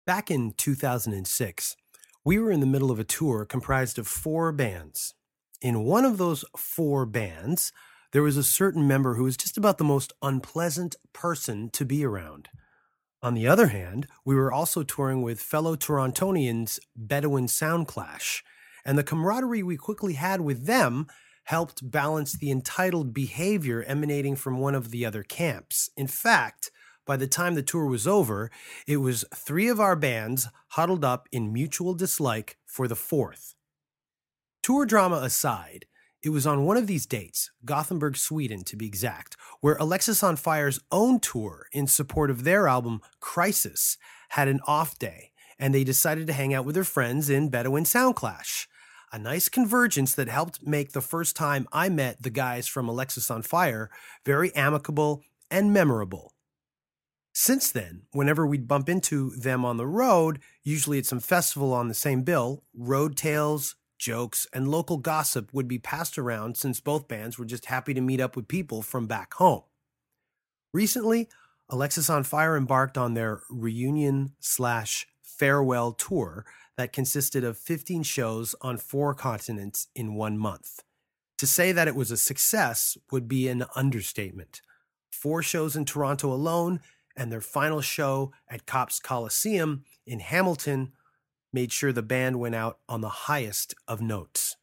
Back in 2006, we were in the middle of a tour comprised of 4 bands. In one of those 4 bands, there was a certain member who was just about the most unpleasant person to be around. On the other hand, we were also touring with fellow Torontonians Bedouin Soundclash, and the camaraderie we quickly had with them helped balance the entitled behavior emanating from one of the other camps. In fact, by the time the tour was over, it was 3 of our bands huddled up in mutual dislike for the 4th. Tour drama aside, it was on one of these dates, Gothenburg, Sweden to be exact, where Alexisonfire's own tour in support of their album Crisis had an off day, and they decided to hang out with their friends in Bedouin Soundclash. A nice convergence that helped make the first time I met the guys from Alexisonfire very amicable and memorable. Since then, whenever we'd bump into them on the road, usually at some festival on the same bill, road tales, jokes, and local gossip would be passed around since both bands were just happy to meet up with people from back home. Recently, Alexisonfire embarked on their reunion/farewell tour that consisted of 15 shows on 4 continents in 1 month. To say that it was a success would be an understatement. 4 shows in Toronto alone, and their final show at Copps Coliseum in Hamilton made sure the band went out on the highest of notes.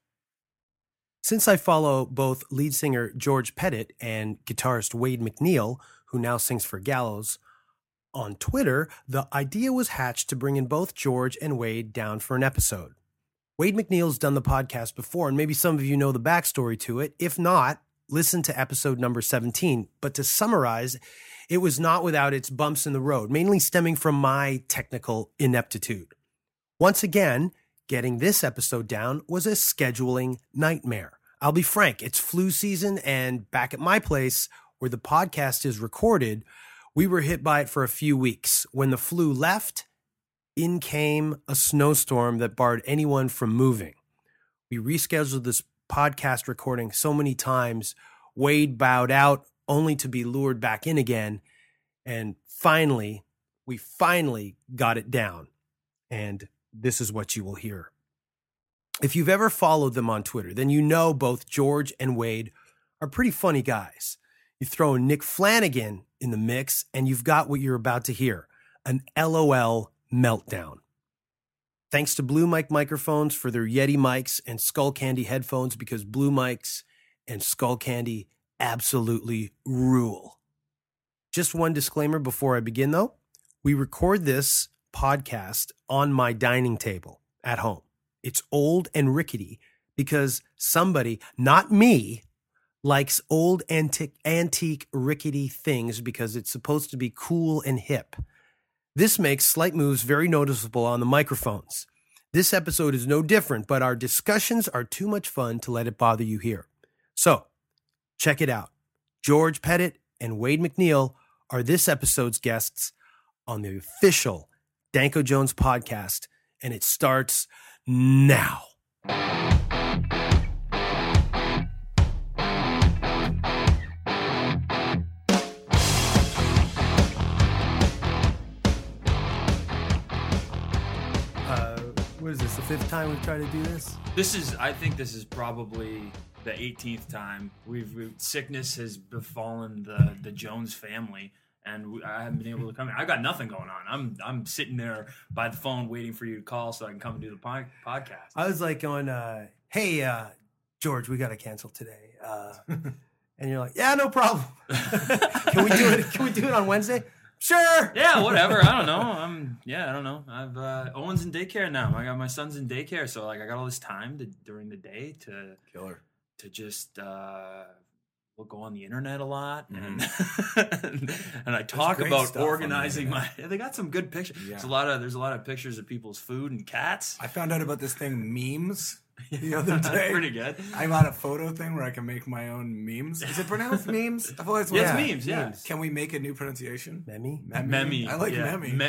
Since I follow both lead singer George Pettit and guitarist Wade MacNeil, who now sings for Gallows, on Twitter, the idea was hatched to bring in both George and Wade down for an episode. Wade MacNeil's done the podcast before, and maybe some of you know the backstory to it. If not, listen to episode number 17. But to summarize, it was not without its bumps in the road, mainly stemming from my technical ineptitude. Once again, getting this episode down was a scheduling nightmare. I'll be frank, it's flu season, and back at my place, where the podcast is recorded, we were hit by it for a few weeks. When the flu left, in came a snowstorm that barred anyone from moving. We rescheduled this podcast recording so many times, Wade bowed out only to be lured back in again, and we finally got it down. And this is what you will hear. If you've ever followed them on Twitter, then you know both George and Wade are pretty funny guys. You throw Nick Flanagan in the mix, and you've got what you're about to hear, an LOL meltdown. Thanks to Blue Mic microphones for their Yeti mics and Skull Candy headphones, because Blue Mics and Skull Candy absolutely rule. Just one disclaimer before I begin, though. We record this podcast on my dining table at home. It's old and rickety because somebody, not me, likes old antique rickety things because it's supposed to be cool and hip. This makes slight moves very noticeable on the microphones. This episode is no different, but our discussions are too much fun to let it bother you here. So, check it out. George Pettit and Wade MacNeil are this episode's guests on the official Danko Jones podcast, and it starts now. What is this, the 5th time we've tried to do this? I think this is probably the 18th time. Sickness has befallen the Jones family, and I haven't been able to come in. I got nothing going on. I'm sitting there by the phone waiting for you to call so I can come and do the podcast. I was like going, hey, George, we got to cancel today. And you're like, yeah, no problem. Can we do it on Wednesday? Sure. Yeah, whatever. I don't know. I don't know. I've Owen's in daycare now. I got my son's in daycare, so like I got all this time during the day to killer to just we'll go on the internet a lot, and and I talk about organizing my. They got some good pictures. Yeah. There's a lot of pictures of people's food and cats. I found out about this thing, memes, the other day. Pretty good. I'm on a photo thing where I can make my own memes. Is it pronounced memes? I've always it's memes. Yeah. Memes. Can we make a new pronunciation? Memi. I like Memi.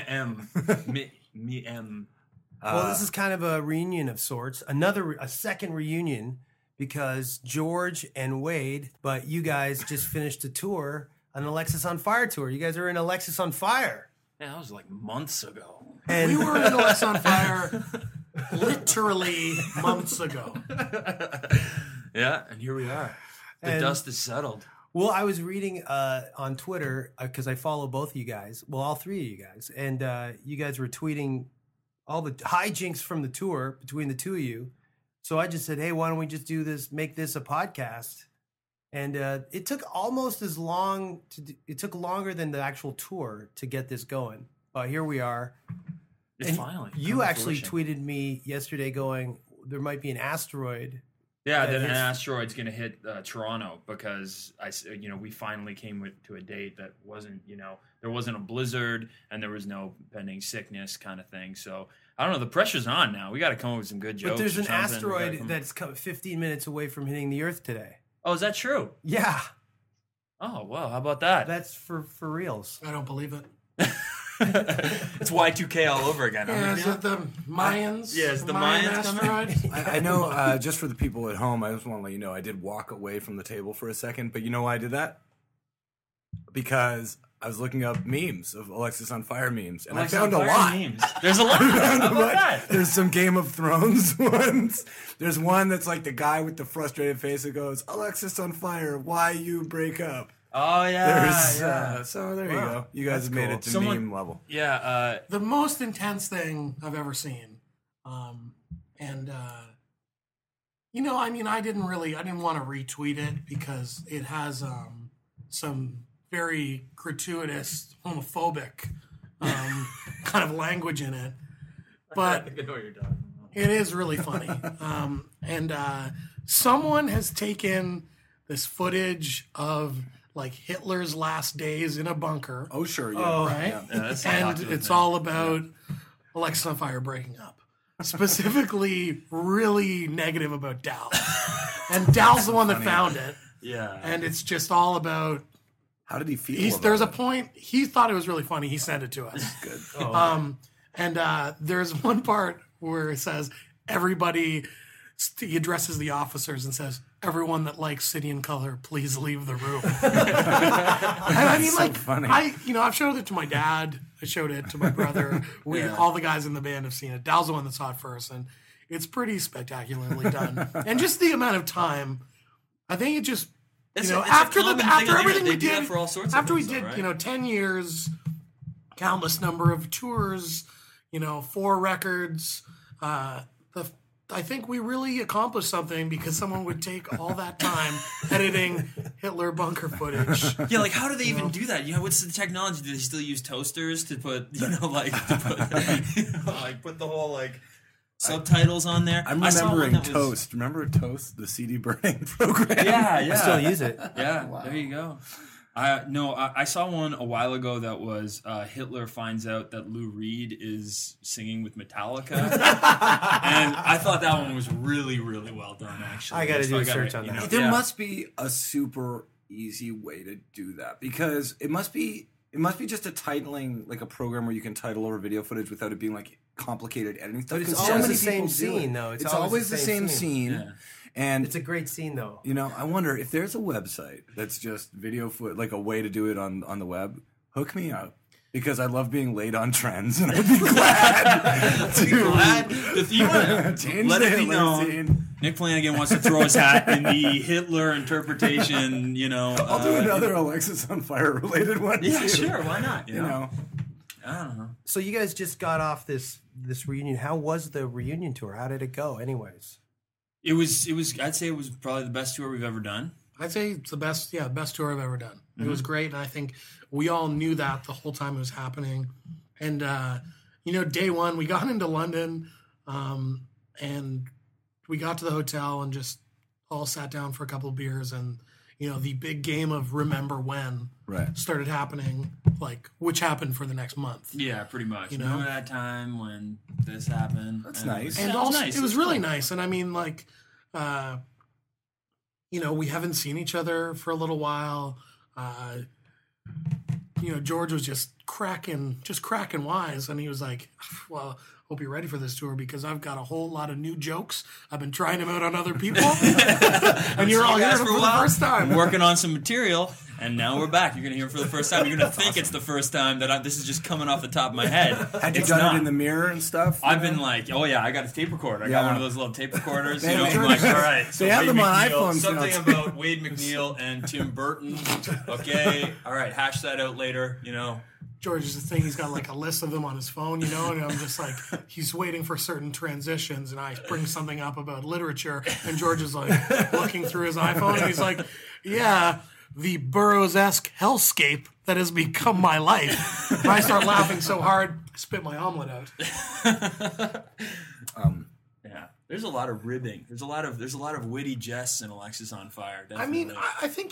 Well, this is kind of a reunion of sorts. A second reunion. Because George and Wade, but you guys just finished a tour, an Alexisonfire tour. You guys are in Alexisonfire. Yeah, that was like months ago. And We were in Alexa on Fire literally months ago. Yeah, and here we are. The And- dust is settled. well, I was reading on Twitter because I follow both of you guys. Well, all three of you guys, and you guys were tweeting all the hijinks from the tour between the two of you. So I just said, "Hey, why don't we just do this? Make this a podcast?" And it took almost as long it took longer than the actual tour to get this going. But here we are. It's And finally. you come to actually fruition. tweeted me yesterday going, there might be an asteroid. Yeah, that that an hits- asteroid's going to hit Toronto because we finally came to a date that wasn't, there wasn't a blizzard and there was no pending sickness kind of thing. So I don't know. The pressure's on now. We got to come up with some good jokes. But there's or an something. We gotta asteroid come- that's 15 minutes away from hitting the Earth today. Oh, is that true? Yeah, Oh, well, how about that? that's for reals. I don't believe it. It's Y2K all over again. Yeah, is it the Mayans? Yeah, is the Mayan Mayans coming? asteroid? I know, just for the people at home, I just want to let you know, I did walk away from the table for a second, but you know why I did that? Because I was looking up memes of Alexis on Fire memes, and Alexis I found on a Fire lot. memes. There's a lot. How about that? There's some Game of Thrones ones. There's one that's like the guy with the frustrated face that goes, Alexis on Fire, why you break up? Oh, yeah. There's yeah. so there you Wow. go. You guys That's have made cool. it to Someone- meme level. Yeah, The most intense thing I've ever seen. I didn't want to retweet it because it has some very gratuitous homophobic kind of language in it. But I know what you're talking about. it is really funny. Someone has taken this footage of like Hitler's last days in a bunker. Oh, sure, yeah. Oh, Right? Yeah. Yeah, that's a And popular it's thing. all about Alexis on Fire breaking up. Specifically, really negative about Dal. And Dal's the one that found it. Yeah. And it's just all about. How did he feel? There's a about point. He thought it was really funny. He sent it to us. it? Good. There's one part where it says, everybody, he addresses the officers and says, everyone that likes City and Color, please leave the room. And I mean, so funny. I've showed it to my dad. I showed it to my brother. All the guys in the band have seen it. Dal's the one that saw it first, and it's pretty spectacularly done. And just the amount of time, I think it just, It's a after common thing on the everything internet. we They do that did, for all sorts of after we things, did, though, right? 10 years, countless number of tours, 4 records. I think we really accomplished something because someone would take all that time editing Hitler bunker footage. Yeah, like how do they even do that? What's the technology? Do they still use toasters to put, put the whole subtitles on there? I'm I saw one remembering that was- Toast. Remember Toast, the CD burning program? Yeah, yeah. I still use it. Yeah, there you go. I saw one a while ago that was Hitler finds out that Lou Reed is singing with Metallica, and I thought that one was really, really well done. Actually, I gotta So do a gotta, search on you that. know, There yeah. must be a super easy way to do that because it must be just a titling, like a program where you can title over video footage without it being like complicated editing stuff. But it's 'cause so always many the same people do it. scene, though. It's always the same scene. Yeah. And It's a great scene, though. I wonder if there's a website that's just video like a way to do it on the web. Hook me up because I love being late on trends, and I'd be glad to Glad if you wanna change let the it be Hitler known. scene. Nick Flanagan wants to throw his hat in the Hitler interpretation. I'll do another Alexis on Fire related one. Yeah, too. sure. Why not? You know, I don't know. So you guys just got off this reunion. How was the reunion tour? How did it go, anyways? It was. I'd say it was probably the best tour we've ever done. I'd say it's the best tour I've ever done. It was great, and I think we all knew that the whole time it was happening. And day one, we got into London, and we got to the hotel and just all sat down for a couple of beers, and the big game of Remember When right? started happening, which happened for the next month. Yeah, pretty much. You know? Remember that time when this happened? That's And nice. And it was also, nice. it was It's really cool. nice. And I mean, we haven't seen each other for a little while. George was just cracking wise. And he was like, well, hope you're ready for this tour because I've got a whole lot of new jokes. I've been trying them out on other people. And you're all hearing them for the first time. I'm working on some material, and now we're back. You're going to hear it for the first time. You're going to think it's the first time that this is just coming off the top of my head. Had you It's done not. it in the mirror and stuff? I've been like, oh yeah, I got a tape recorder. I got Yeah. one of those little tape recorders. They You know, have I'm like, all right. So They have Wade them on McNeil, iPhones Something now, too. about Wade McNeil and Tim Burton. Okay, all right, hash that out later. You know, George is the thing. He's got like a list of them on his phone, and I'm just like, he's waiting for certain transitions, and I bring something up about literature, and George is like looking through his iPhone, and he's like, yeah, the Burroughs-esque hellscape that has become my life. And I start laughing so hard, I spit my omelet out. yeah. There's a lot of ribbing. There's a lot of witty jests in Alexis on Fire. I mean, I think,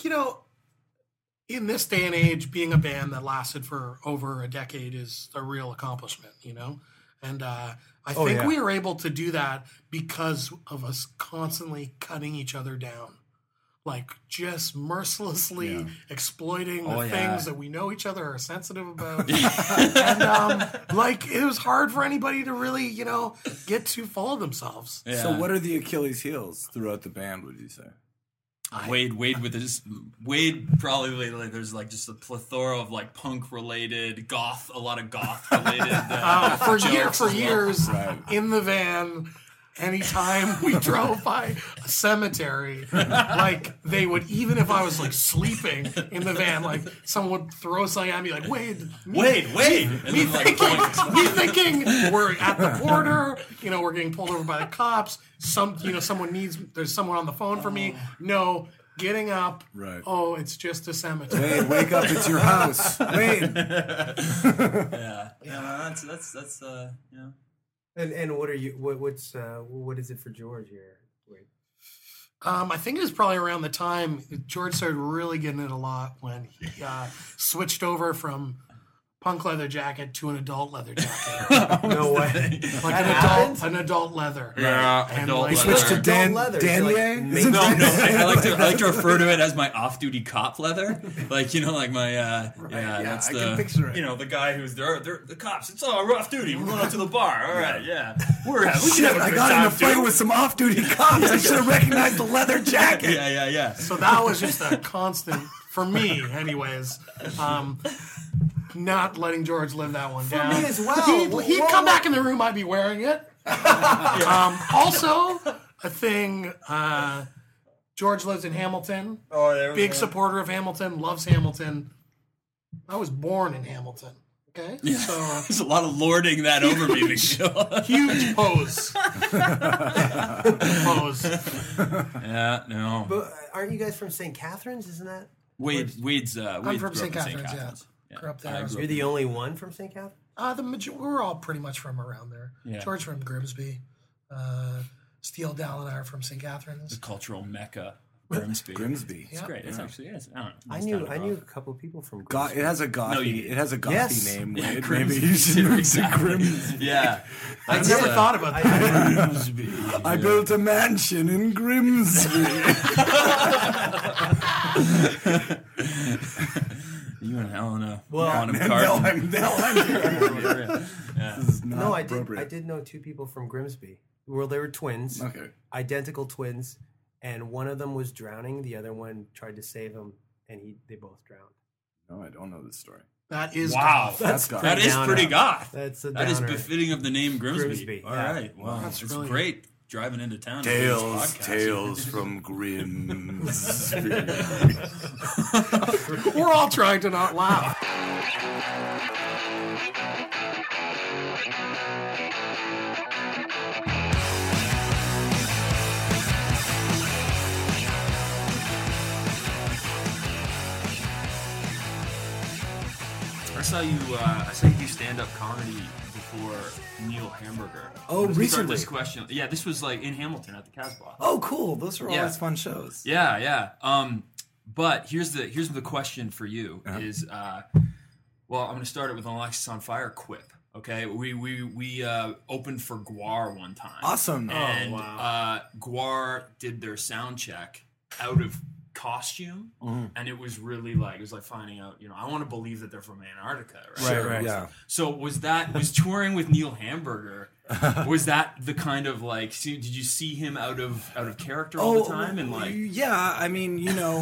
in this day and age, being a band that lasted for over a decade is a real accomplishment, And I think we are able to do that because of us constantly cutting each other down. Like, just mercilessly exploiting the things that we know each other are sensitive about. And, it was hard for anybody to really, get too full of themselves. Yeah. So what are the Achilles heels throughout the band, would you say? Wade with this. Wade probably like there's like just a plethora of like punk related a lot of goth related. For years Right. in the van, anytime we drove by a cemetery, like they would, even if I was like sleeping in the van, like someone would throw something at me, like Wade, And then, like, me thinking we're at the border, we're getting pulled over by the cops. There's someone on the phone for me. No, getting up. Right. Oh, it's just a cemetery. Wade, wake up! It's your house. Wade. yeah. That's yeah. And what are you? What is it for George here? Wait. I think it was probably around the time George started really getting it a lot when he switched over from punk leather jacket to an adult leather jacket. No way. Like an adult leather. Yeah, And adult like, You switched to Adult Dan leather. Danier? Like, Isn't No, that- I like to refer to it as my off-duty cop leather, like like my that's I the can picture it. the guy who's they're the cops. It's all off-duty. We're going out to the bar. All right, yeah, we should Shit, have a I good got in time a fight too. with some off-duty cops. I should have recognized the leather jacket. Yeah. So that was just a constant, for me anyways, not letting George live that one down. me as well. He'd come back in the room, I'd be wearing it. Also, a thing, George lives in Hamilton. Oh, there we Big go. supporter of Hamilton, loves Hamilton. I was born in Hamilton. Okay? So, There's a lot of lording that over me, McNeil. huge pose. Pose. Yeah, no. But aren't you guys from St. Catharines? Isn't that? Wade's Wade I'm grew from up St. in Catharines, yeah. Grew up there. I grew You're up the only one from St. Catharines? We're all pretty much from around there. Yeah. George from Grimsby. Steele, Dal, and I are from St. Catharines. the cultural mecca, Grimsby. Grimsby. It's great. It's actually is. I don't know. I It's knew kind of a rough. couple of people from Go- it has a gothy. No, you- it has a gothy Yes. name. Yeah, Wade. Grimsby. Maybe you should move to Exactly. Grimsby. Yeah. I never thought about that. I built a mansion in Grimsby. You and Helena. Well, on him now card. I'm here. Yeah. This is not No, I did. appropriate. I did know two people from Grimsby. Well, they were twins, Okay. identical twins, and one of them was drowning. The other one tried to save him, and they both drowned. No, I don't know this story. That is Wow. goth. That's gothy. That is downer. pretty goth. That's a That is downer. befitting of the name Grimsby. Grimsby, All yeah. right. Well, That's it's really- great driving into town. to do this podcast. Tales from Grimsby. We're all trying to not laugh. I saw you do stand-up comedy before Neil Hamburger. Oh, Let's start recently? This question. Yeah, this was like in Hamilton at the Casbah. Oh, cool. Those are Yeah. always fun shows. Yeah. But here's the question for you is well, I'm going to start it with an Alexis on Fire quip. Okay, we opened for Gwar one time. Awesome. And Gwar did their sound check out of costume, and it was really it was like finding out. I want to believe that they're from Antarctica, right? Right. Yeah. So was touring with Neil Hamburger? Was that the kind of did you see him out of character all the time and Yeah, I mean,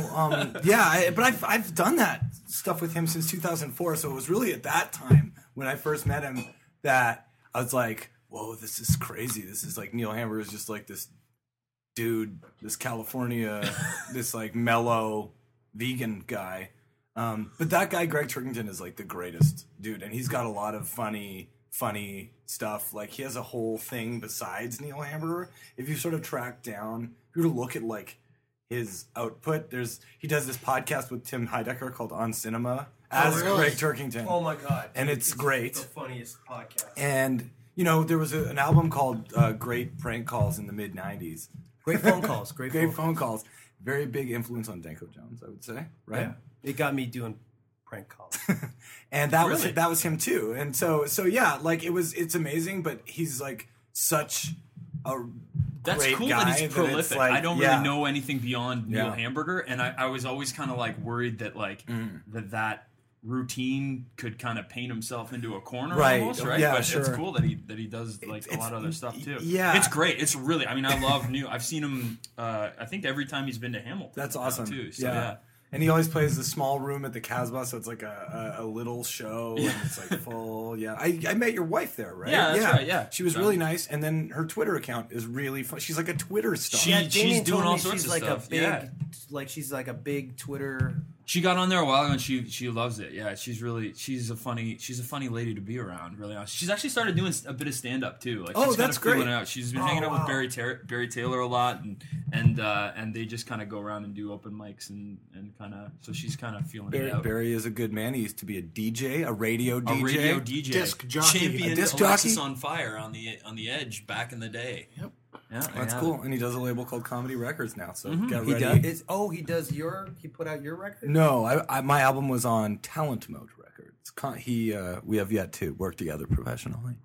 but I've done that stuff with him since 2004. So it was really at that time when I first met him that I was like, whoa, this is crazy. This is Neil Hamburger is just this dude, this California, this mellow vegan guy. But that guy, Greg Turkington, is the greatest dude. And he's got a lot of funny stuff. He has a whole thing besides Neil Hamburger. If you sort of track down, if you were to look at his output, he does this podcast with Tim Heidecker called On Cinema as Greg Turkington. Oh my god! And it's great. The funniest podcast. And there was an album called Great Prank Calls in the mid '90s. Great phone calls. Great phone calls. Very big influence on Danko Jones, I would say. Right? Yeah. It got me doing prank calls. And that was him too. And so yeah, it's amazing, but he's such a That's great cool guy that he's prolific. I don't really know anything beyond Neil Hamburger, and I was always kind of worried that that routine could kind of paint himself into a corner almost, right? Yeah, but sure. it's cool that he does a lot of other stuff too. Yeah. It's great. It's really, I love Neil. I've seen him I think every time he's been to Hamilton. That's awesome. Too. So yeah. And he always plays the small room at the Casbah, so it's a little show, and it's full. Yeah, I met your wife there, right? Yeah, that's right. Yeah, she was really nice, and then her Twitter account is really fun. She's a Twitter star. She's doing all sorts of stuff. She's a big Twitter. She got on there a while ago and she loves it. Yeah, she's a funny lady to be around. Really honest. She's actually started doing a bit of stand up too. She's that's kind of great. Out. She's been hanging out with Barry Taylor a lot, and they just kind of go around and do open mics and kind of. So she's kind of feeling it out. Barry is a good man. He used to be a DJ, a radio DJ, disc jockey, champion, disc Alexis jockey? on Fire on the Edge back in the day. Yep. Yeah, that's cool. And he does a label called Comedy Records now. So get He ready. does. He put out your record. No, my album was on Talent Mode Records. We have yet to work together professionally.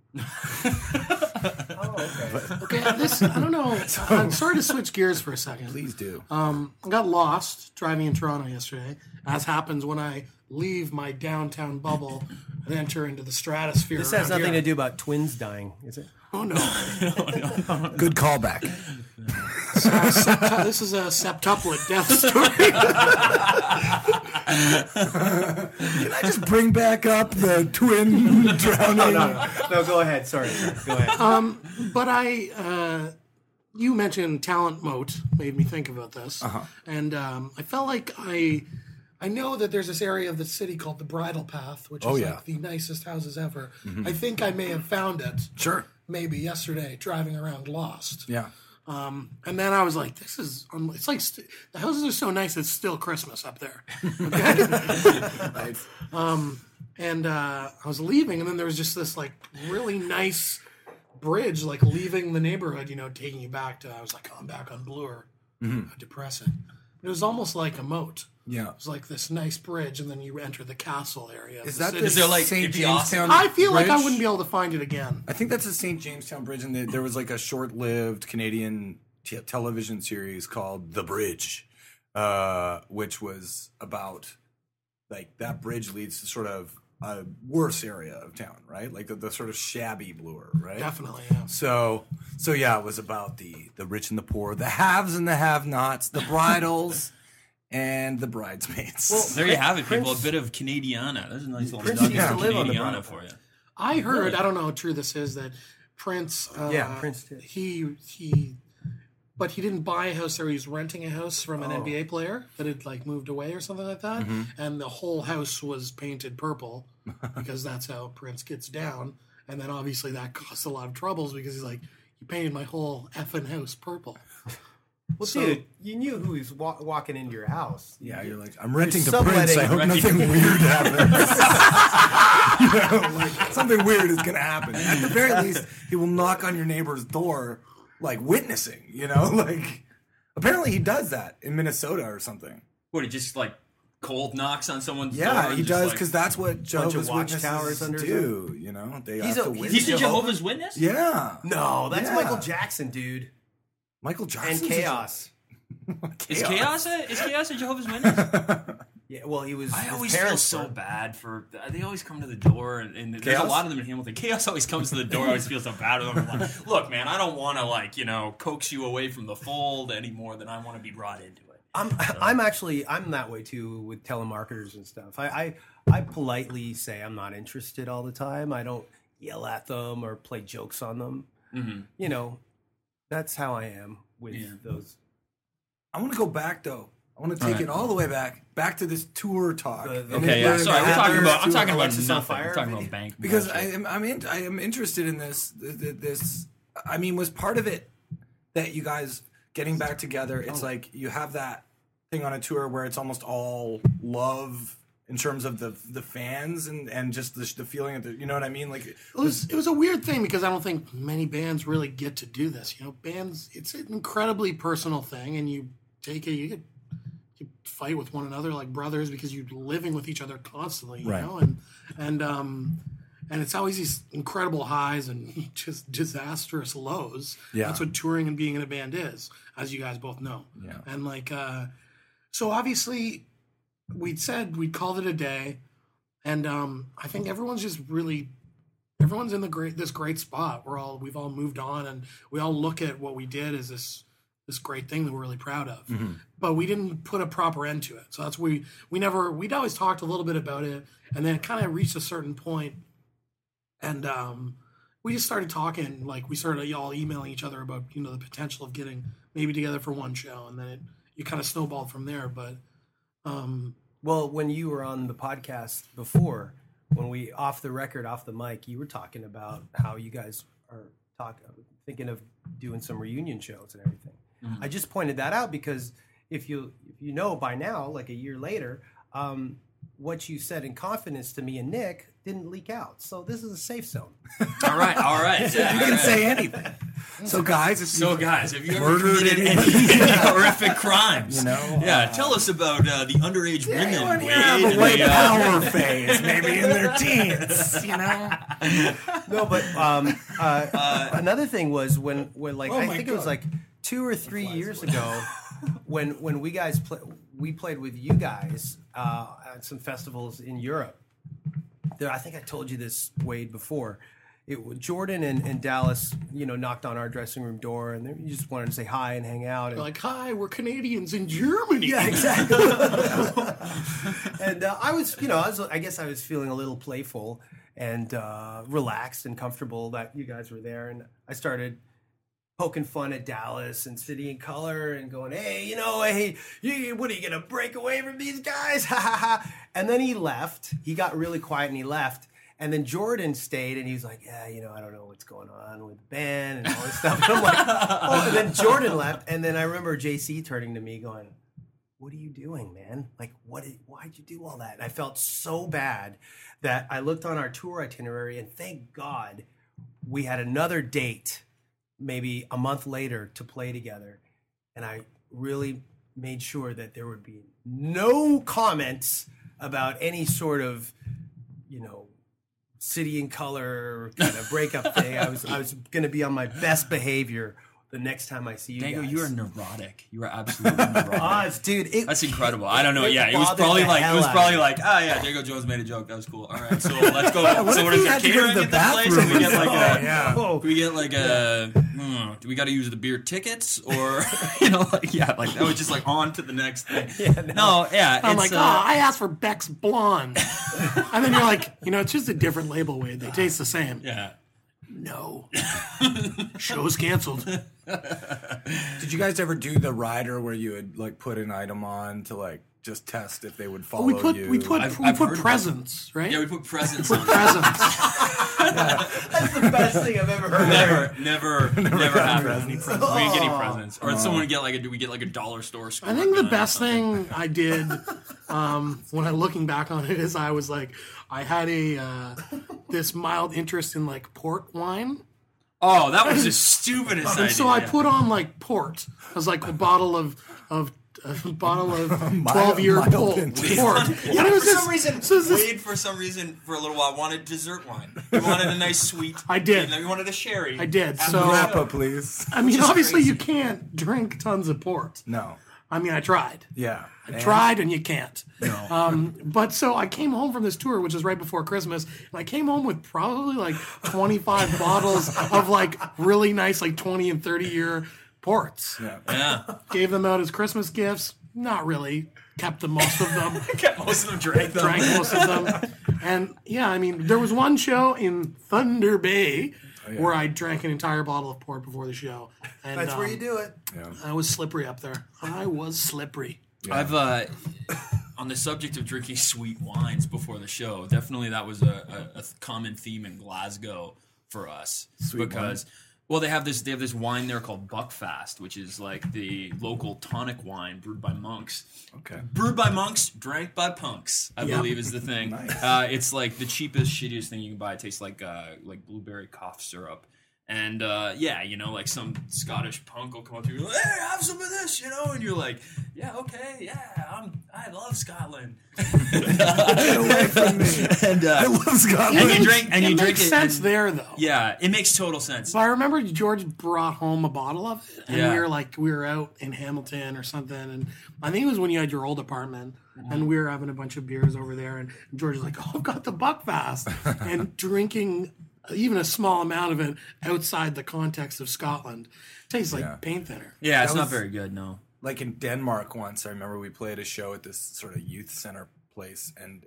Okay, I don't know. I'm sorry to switch gears for a second. Please do. I got lost driving in Toronto yesterday, as happens when I leave my downtown bubble and enter into the stratosphere. This has nothing to do about twins dying, is it? Oh no! Good callback. This is a septuplet death story. Can I just bring back up the twin drowning? No, go ahead. Sorry. Go ahead. But you mentioned Talent Moat made me think about this, and I felt like I know that there's this area of the city called the Bridle Path, which is the nicest houses ever. I think I may have found it. Sure. Maybe yesterday, driving around lost. Yeah. And then I was like, "This is." It's like the houses are so nice. It's still Christmas up there. Okay. Right. And I was leaving, and then there was just this really nice bridge, leaving the neighborhood. Taking you back to. I was like, "I'm back on Bloor." Depressing. It was almost like a moat. Yeah. It was this nice bridge, and then you enter the castle area. Is that city. Is there St. it'd be awesome. Jamestown I feel like I Bridge? wouldn't be able to find it again. I think that's the St. Jamestown Bridge, and there was a short-lived Canadian television series called The Bridge, which was about that bridge leads to sort of a worse area of town, right? The sort of shabby Bloor, right? Definitely, yeah. So yeah, it was about the rich and the poor, the haves and the have-nots, the bridals and the bridesmaids. Well, There you have it, people. Prince- A bit of Canadiana. There's a nice little Prince nugget used to of live on the Canadiana Bridle for you. I heard, I don't know how true this is, that Prince. Prince did. But he didn't buy a house there. He was renting a house from an NBA player that had moved away or something like that. And the whole house was painted purple because that's how Prince gets down. And then obviously that caused a lot of troubles because he's like, you painted my whole effing house purple. Well, dude, you knew who was walking into your house. Yeah, you're like, I'm renting to subletting- Prince. I hope nothing weird happens. Something weird is going to happen. At the very least, he will knock on your neighbor's door, witnessing, apparently he does that in Minnesota or something. What, he just cold knocks on someone's door? Yeah, and he just, does, because that's what Jehovah's watchtowers Witnesses under do, They He's have to a- witness. He's a Jehovah? Jehovah's Witness? Yeah. No, that's Yeah. Michael Jackson, dude. Michael And Jackson. Chaos. Is Chaos a Jehovah's Witness? Yeah, well, he was. I his always feel parents so were. bad for. They always come to the door, and there's a Chaos? lot of them in Hamilton. Chaos always comes to the door. I always feel so bad with them. I'm like, look, man, I don't want to coax you away from the fold any more than I want to be brought into it. I'm that way too with telemarketers and stuff. I politely say I'm not interested all the time. I don't yell at them or play jokes on them. Mm-hmm. That's how I am with those. I want to go back though. I want to take it all the way back to this tour talk. Okay, yeah. Sorry, I'm talking about Alexis on nothing. Fire I'm talking video? about bank because bullshit. I am interested in this. I mean, was part of it that you guys getting back together? It's like you have that thing on a tour where it's almost all love in terms of the fans and just the feeling of you know what I mean? Like It was a weird thing because I don't think many bands really get to do this. Bands, it's an incredibly personal thing, and you take it, you fight with one another like brothers because you're living with each other constantly, you Right. know, and it's always these incredible highs and just disastrous lows. Yeah. That's what touring and being in a band is, as you guys both know. Yeah. And so obviously we'd said we'd called it a day, and I think everyone's in this great spot. We've all moved on, and we all look at what we did as this great thing that we're really proud of. Mm-hmm. But we didn't put a proper end to it. So that's we'd always talked a little bit about it, and then it kind of reached a certain point, and we just started talking. Like we started all emailing each other about the potential of getting maybe together for one show, and then you kind of snowballed from there. But Well, when you were on the podcast before, when we off the mic, you were talking about how you guys are thinking of doing some reunion shows and everything. I just pointed that out because if you know by now, like a year later, what you said in confidence to me and Nick didn't leak out. So this is a safe zone. All right. you can say anything. So guys, Have you ever murdered committed any horrific crimes? Tell us about the underage women. anyone here Wade, have a and white the, power phase, maybe in their teens, No, but another thing was when I my think it was God. like 2 or 3 years ago when we played with you guys at some festivals in Europe. I think I told you this, Wade, before. Jordan and Dallas, knocked on our dressing room door, and you just wanted to say hi and hang out. And, like, hi, we're Canadians in Germany. yeah, exactly. And I guess I was feeling a little playful and relaxed and comfortable that you guys were there, and I started poking fun at Dallas and City and Color and going, hey, what are you gonna break away from these guys? Ha ha ha! And then he left. He got really quiet and he left. And then Jordan stayed, and he was like, yeah, I don't know what's going on with the band and all this stuff. And I'm like, oh, and then Jordan left, and then I remember JC turning to me going, what are you doing, man? Like, why'd you do all that? And I felt so bad that I looked on our tour itinerary, and thank God we had another date maybe a month later to play together. And I really made sure that there would be no comments about any sort of, City and Color kind of breakup thing. I was going to be on my best behavior the next time I see you Dango, guys. you are neurotic. You are absolutely neurotic. Dude, That's incredible. I don't know. Yeah, it was bothered probably the like hell out of me. Dango Jones made a joke. That was cool. All right, so let's go. what So if what is we there had to go to catering the at this place? bathroom? Do we get like a? yeah. Oh, Do we get like a? Do we got to use the beer tickets or that was just like on to the next thing. I'm like, I asked for Beck's Blonde. And then you're like, it's just a different label, Wade. They taste the same. Yeah. No. Show's canceled. Did you guys ever do the rider where you would like put an item on to like just test if they would follow We put you? we put I've heard of presents, right? Yeah, we put presents on. Presents. that's the best thing I've ever heard. Never happened. We didn't get any presents. Or did someone get do we get like a dollar store score? I think the best thing I did when I'm looking back on it is I was like, I had this mild interest in like port wine. Oh, that was the stupidest idea. And so I put on like port as like a bottle of 12-year mild port. interest. Yeah, it was For just- some reason, so this- Wade, for a little while, wanted dessert wine. He wanted a nice sweet. I did. And then he wanted a sherry. I did. After So the Grappa, show. please. I mean, is obviously crazy. you can't drink tons of port. No. I mean, I tried. Yeah. I tried, and you can't. No. But so I came home from this tour, which is right before Christmas, and I came home with probably like 25 bottles of like really nice, like 20 and 30-year ports. Yeah. Gave them out as Christmas gifts. Not really. Kept the most of them. Kept most of them, drank them. Drank most of them. And yeah, I mean, there was one show in Thunder Bay where I drank an entire bottle of port before the show. And, That's where you do it. I was slippery up there. I was slippery. Yeah. I've on the subject of drinking sweet wines before the show. Definitely, that was a common theme in Glasgow for us because. Well, they have this wine there called Buckfast, which is like the local tonic wine brewed by monks. Okay. Brewed by monks, drank by punks, I believe is the thing. Nice. It's like the cheapest, shittiest thing you can buy. It tastes like blueberry cough syrup. And like some Scottish punk will come up to you and be like, hey, have some of this, and you're like, yeah, okay, yeah, I love Scotland. Get away from me. And I love Scotland. you drink it it. makes sense there, though. Yeah, it makes total sense. So I remember George brought home a bottle of it, and Yeah. we were out in Hamilton or something, and I think it was when you had your old apartment, and we were having a bunch of beers over there, and George was like, "Oh, I've got the Buckfast," and drinking even a small amount of it outside the context of Scotland tastes like paint thinner. Yeah, it's That not was- very good, no. Like in Denmark once, I remember we played a show at this sort of youth center place, and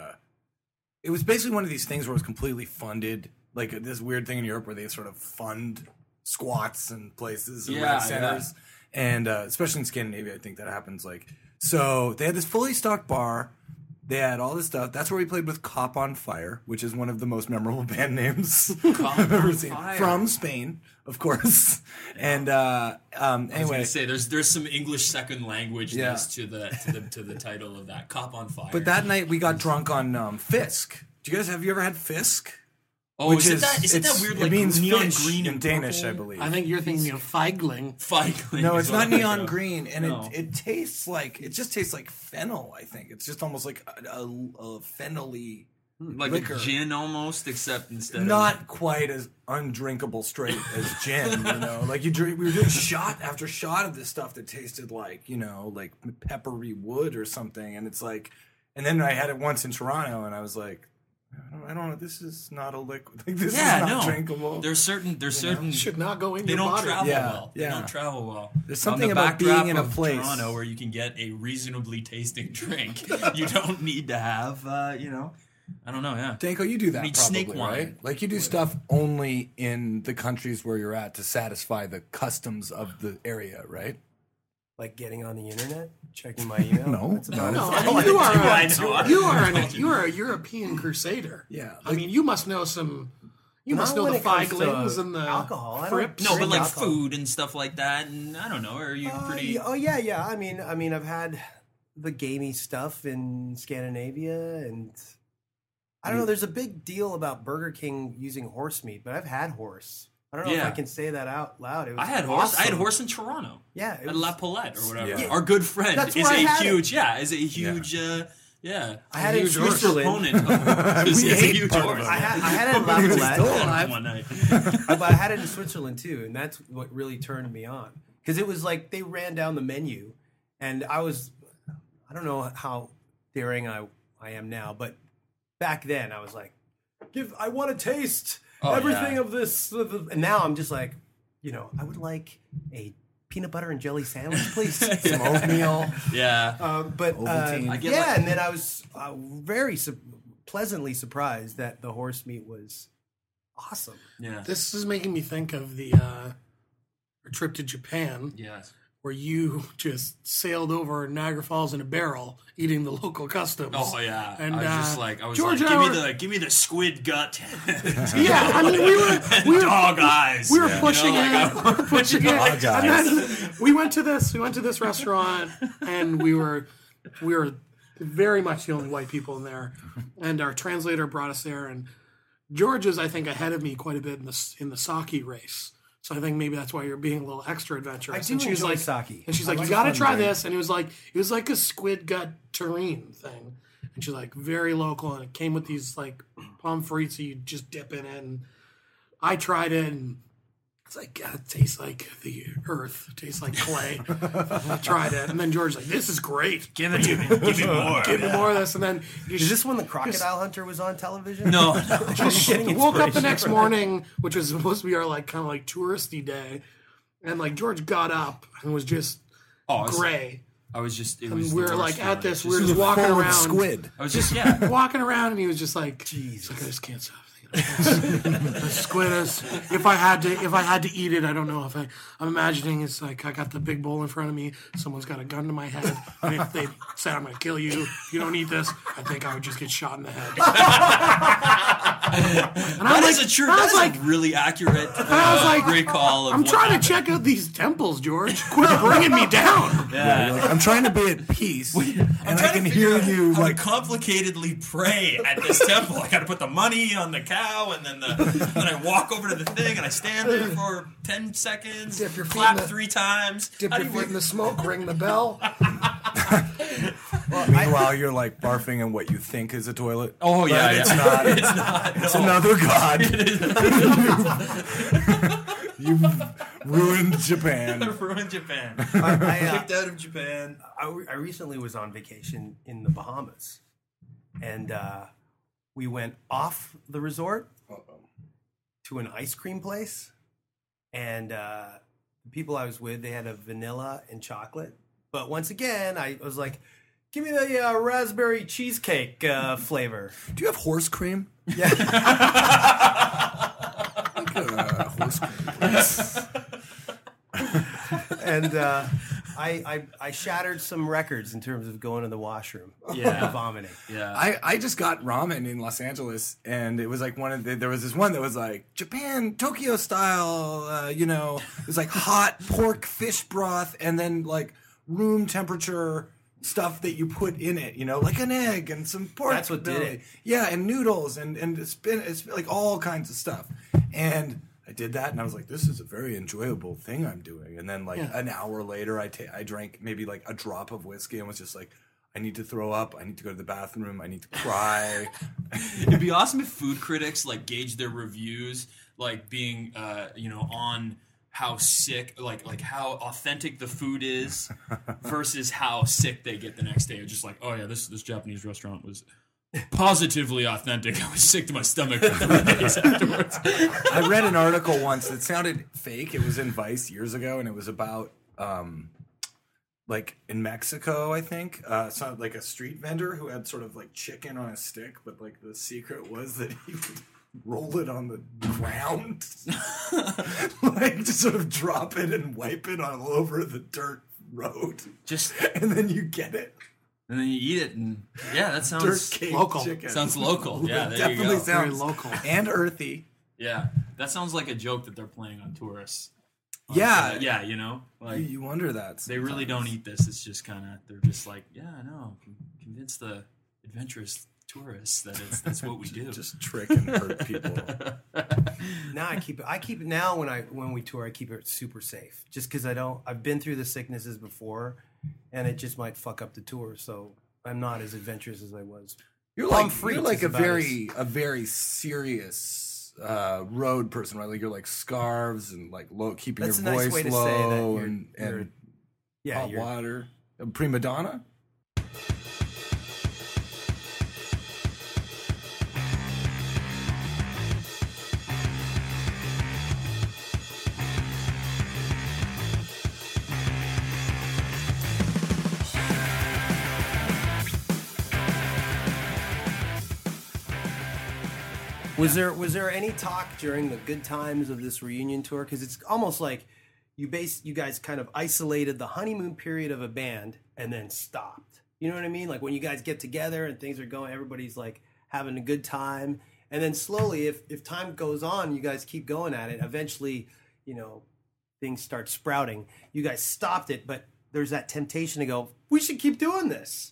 it was basically one of these things where it was completely funded, like this weird thing in Europe where they sort of fund squats and places and Yeah, rec centers, and especially in Scandinavia, I think that happens. So they had this fully stocked bar. They had all this stuff. That's where we played with Cop on Fire, which is one of the most memorable band names I've ever seen. Fire. From Spain, of course. And I was anyway, gonna say there's some English second language Yeah. to the title of that, Cop on Fire. but that night we got drunk on Fisk. Have you ever had Fisk? oh, is it that weird it like means neon fish green in and Danish, purple? I believe. I think you're thinking of Feigling. Feigling. No, is it's what not I'm thinking neon of. green, and No. it tastes like fennel. I think it's just almost like a fennel-y Like liquor. a gin almost, except instead Not quite as undrinkable straight as gin, Like we were doing shot after shot of this stuff that tasted like, like peppery wood or something, and it's like, and then I had it once in Toronto, and I was like, I don't know, this is not a liquid. Like, this is not drinkable. There's certain Should not go in they your don't body. travel Yeah, well. They yeah. don't travel well. There's On something the about backdrop being in a of place. Toronto where you can get a reasonably tasting drink. You don't need to have, I don't know. Yeah. Danko, you do that need probably, snake wine. right? Like you do stuff only in the countries where you're at to satisfy the customs of the area, right? Like getting on the internet, checking my email. No. That's about No, it. I mean, you know. you are a European crusader. Yeah. I mean, you must know some. You must know when the it comes to Feiglings and the alcohol. I don't Frips. No, but drink like alcohol. food and stuff like that. And I don't know. Are you pretty? Oh yeah. I mean, I've had the gamey stuff in Scandinavia, and I don't know. There's a big deal about Burger King using horse meat, but I've had horse. I don't know if Yeah. I can say that out loud. It was I had horse. I had awesome. horse in Toronto. Yeah, it At was, La Palette or whatever. Yeah. Our good friend That's is where I a had it. huge. Yeah, I had it in huge Switzerland. proponent of We is a hate huge part of horse. it. I had it in La Still Palette. alive. One night. But I had it in Switzerland too, and that's what really turned me on. Because it was like they ran down the menu, and I don't know how daring I am now, but back then I was like, I want to taste everything yeah. of this. And now I'm just like, I would like a peanut butter and jelly sandwich, please. Some oatmeal. Yeah. But Ovaltine. I get yeah, like- and then I was very pleasantly surprised that the horse meat was awesome. Yeah. This is making me think of the trip to Japan, Yes. where you just sailed over Niagara Falls in a barrel, eating the local customs. Oh yeah. And, I was George like, and I give me the squid gut. Yeah, I mean, we were dog eyes. We were pushing it. We were pushing it. Dog And eyes. then we went to this restaurant, and we were very much the only white people in there. And our translator brought us there, and George is, I think, ahead of me quite a bit in the sake race. So I think maybe that's why you're being a little extra adventurous. I do and she's enjoy like, sake. And she's I like, like you got to fun try drink. this. And it was like a squid gut terrine thing. And she's like, very local. And it came with these like pommes frites that you just dip in it. And I tried it, and It's like, it tastes like the earth. It tastes like clay. I tried it. And then George's like, this is great. Give it to me. Give me more. Give me more of this. And then Is this when the Crocodile Hunter was on television? No. woke up the next morning, which was supposed to be our like kind of like touristy day. And like George got up and was just gray. I was just. It And was. we the were worst like at feeling. this. We were just walking Forward around. squid. I was just Walking around, and he was just like, "Jeez, like, I just can't stop thinking about this. The squid is. If I had to eat it, I don't know if I'm imagining it's like I got the big bowl in front of me. Someone's got a gun to my head, and if they said I'm going to kill you if you don't eat this, I think I would just get shot in the head." And That is a true. That's like really accurate. I was like, great call. Of I'm what trying happened. to check out these temples, George. Quit bringing me down. Yeah. You're like, I'm trying to be at peace, and I trying can to hear figure out you how like. to complicatedly pray at this temple. I got to put the money on the cow, and then I walk over to the thing, and I stand there for 10 seconds, Dip your feet clap in the- 3 times. Dip How your do you feet in the smoke, ring the bell. Meanwhile, you're like barfing in what you think is a toilet. Oh yeah, But yeah. it's not. It's not. It's no. another god. You've ruined Japan. Ruined Japan. I Kicked out of Japan. recently was on vacation in the Bahamas, and we went off the resort to an ice cream place, and the people I was with, they had a vanilla and chocolate. But once again, I was like, "Give me the raspberry cheesecake flavor." Do you have horse cream? Yeah. Horse cream, please. And I shattered some records in terms of going to the washroom, Yeah. vomiting. Yeah. I just got ramen in Los Angeles, and it was like there was this one that was like Japan, Tokyo style, it was like hot pork fish broth, and then like room temperature stuff that you put in it, like an egg and some pork. That's what did belly. it. Yeah, and noodles and it's like all kinds of stuff. And I did that, and I was like, this is a very enjoyable thing I'm doing. And then like an hour later, I drank maybe like a drop of whiskey and was just like, I need to throw up. I need to go to the bathroom. I need to cry. It'd be awesome if food critics like gauge their reviews, like being, on how sick, like how authentic the food is versus how sick they get the next day. Just like, oh yeah, this Japanese restaurant was positively authentic. I was sick to my stomach for 3 days afterwards. I read an article once that sounded fake. It was in Vice years ago, and it was about like in Mexico, I think. Sounded like a street vendor who had sort of like chicken on a stick, but like the secret was that he would roll it on the ground, like to sort of drop it and wipe it all over the dirt road, and then you get it. And then you eat it, and yeah, that Dirt sounds cake local. chicken. sounds local. Yeah, there Definitely you go. sounds Very local. and earthy. Yeah, that sounds like a joke that they're playing on tourists. Yeah, Yeah, like you wonder that they really don't sometimes. eat this. It's just kind of they're just like, yeah, I know, convince the adventurous tourists that that's what we do. Just trick and hurt people. Now I keep it now when we tour, I keep it super safe, just because I've been through the sicknesses before, and it just might fuck up the tour. So I'm not as adventurous as I was. You're Palm like Freaks you're like is a about very serious road person, right? Like you're like scarves and like keeping That's your a nice voice way to say low that you're- and Yeah, hot you're, water. A prima donna. Was there any talk during the good times of this reunion tour? Because it's almost like you guys kind of isolated the honeymoon period of a band and then stopped. You know what I mean? Like when you guys get together and things are going, everybody's like having a good time, and then slowly, if time goes on, you guys keep going at it. Eventually, things start sprouting. You guys stopped it, but there's that temptation to go, we should keep doing this.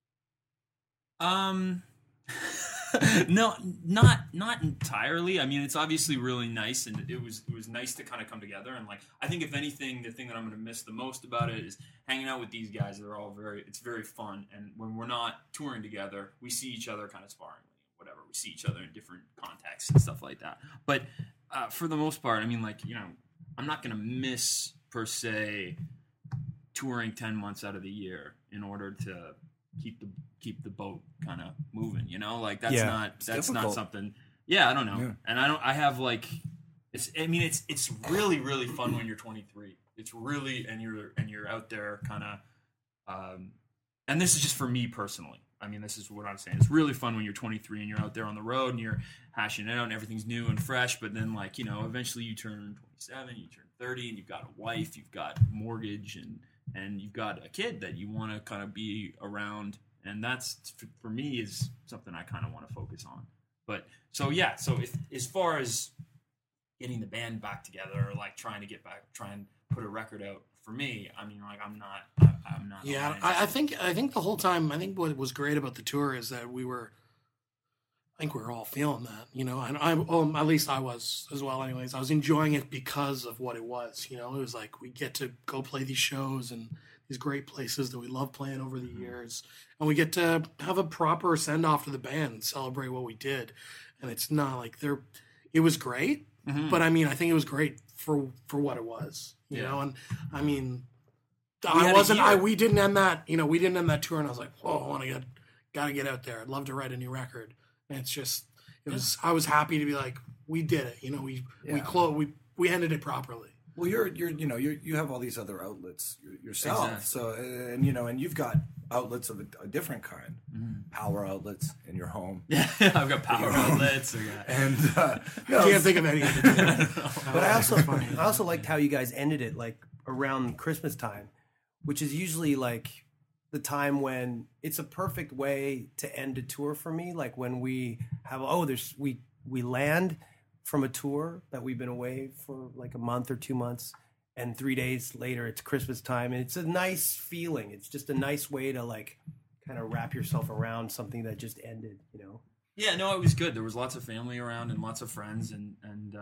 No, not entirely. I mean, it's obviously really nice, and it was nice to kind of come together. And like, I think if anything, the thing that I'm going to miss the most about it is hanging out with these guys. It's very fun. And when we're not touring together, we see each other kind of sparingly, whatever. We see each other in different contexts and stuff like that. But for the most part, I mean, like, I'm not going to miss per se touring 10 months out of the year in order to keep the boat kind of moving, you know? Like that's not difficult. something. Yeah, I don't know. Yeah. And I have like it's really really fun when you're 23. It's really and you're out there kind of and this is just for me personally. I mean, this is what I'm saying. It's really fun when you're 23 and you're out there on the road and you're hashing it out and everything's new and fresh. But then, like, you know, eventually you turn 27, you turn 30, and you've got a wife, you've got a mortgage, and you've got a kid that you want to kind of be around. And that's, for me, is something I kind of want to focus on. But so, yeah. So if, as far as getting the band back together or like trying to put a record out, for me, I mean, like I'm not. Yeah, I think the whole time, I think what was great about the tour is that we were all feeling that, you know, and at least I was as well. Anyways, I was enjoying it because of what it was. You know, it was like we get to go play these shows and these great places that we love playing over the years, and we get to have a proper send off to the band and celebrate what we did. And it's not like it was great, but I mean, I think it was great for what it was. You know, and I mean, we didn't end that tour, and I was like, whoa, gotta get out there. I'd love to write a new record. And it's just, I was happy to be like, we did it. You know, we ended it properly. Well, you have all these other outlets yourself. Exactly. So, and you've got outlets of a different kind, power outlets in your home. Yeah, I've got power outlets. And can't think of any. But I also liked how you guys ended it, like around Christmas time, which is usually like the time when it's a perfect way to end a tour for me. Like when we have, we land from a tour that we've been away for like a month or 2 months, and 3 days later it's Christmas time, and it's a nice feeling. It's just a nice way to like kind of wrap yourself around something that just ended, you know? Yeah, no, it was good. There was lots of family around and lots of friends, and